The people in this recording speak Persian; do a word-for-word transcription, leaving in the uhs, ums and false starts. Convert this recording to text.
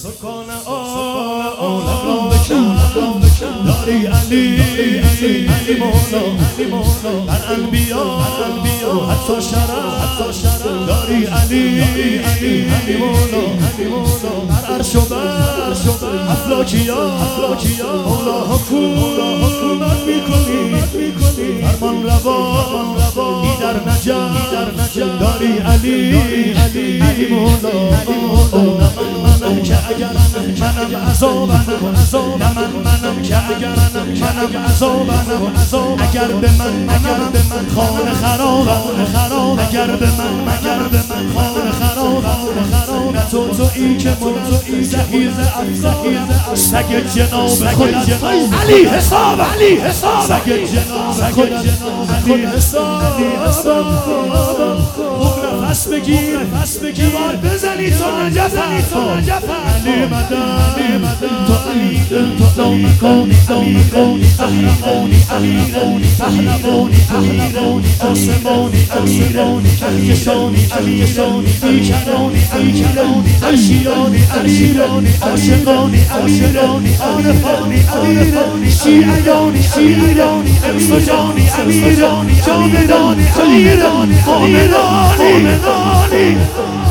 سکان عالم را بکن داری علی علی مولا در انبیا حتی شرف داری علی علی مولا در عرش و بر افلاکیا مولا حکومت میکنی فرمان روا ای در نجات داری علی علی مولا منم که اگر منم عذابم نه من منم که اگر منم عذابم اگر به من اگر به من خانه خرابم اگر به من اگر به من خانه خرابم نه تو تو این که من زهیر افزار سگ جناب خودت علی حساب علی حساب سگ جناب خودت علی حساب نفس بگیر نفس بگیر بزنی تو نجف علی مدن تو علی تو امیرونی امیرونی امیرونی امیرونی امیرونی امیرونی آسمانی امیرونی کهکشانی امیرونی بیکرانی امیرونی عشیرانی امیرونی عاشقانی امیرونی عارفانی امیرونی شیعیانی امیرونی امسجانی امیرونی جاودانی امیرونی آمدانی